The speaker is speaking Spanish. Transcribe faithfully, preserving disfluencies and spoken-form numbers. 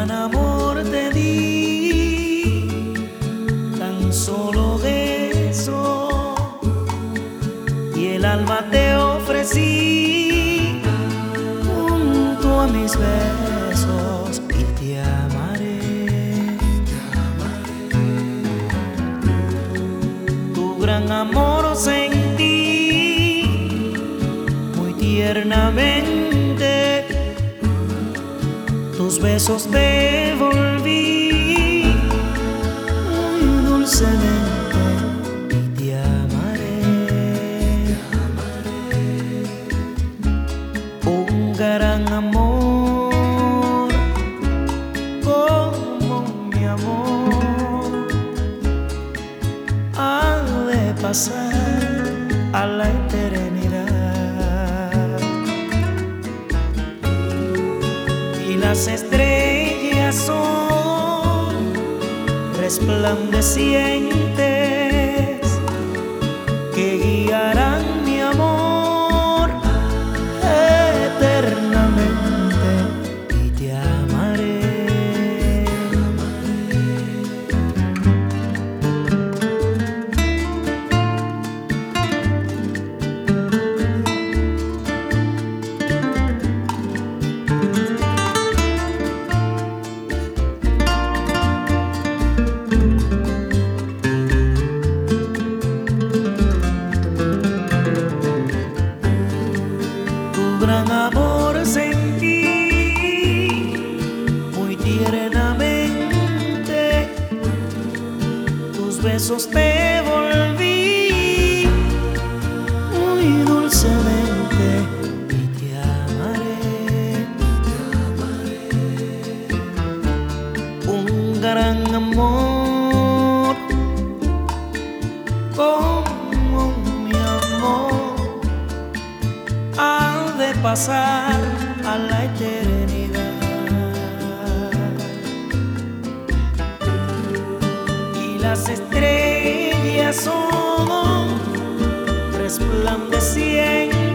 gran amor te di, tan solo eso, y el alma te ofrecí junto a mis besos, y te amaré, te amaré. Tu gran amor sentí muy tiernamente, tus besos devolví muy dulcemente, y te amaré, te amaré. Un gran amor como mi amor ha de pasar a la eternidad. Las estrellas son resplandecientes que guiarán mi amor eternamente, y te amaré. Gran amor sentí muy tiernamente, tus besos te volví muy dulcemente, y te amaré, te amaré. Un gran amor como mi amor ha de pasar a la eternidad. Y las estrellas son resplandecientes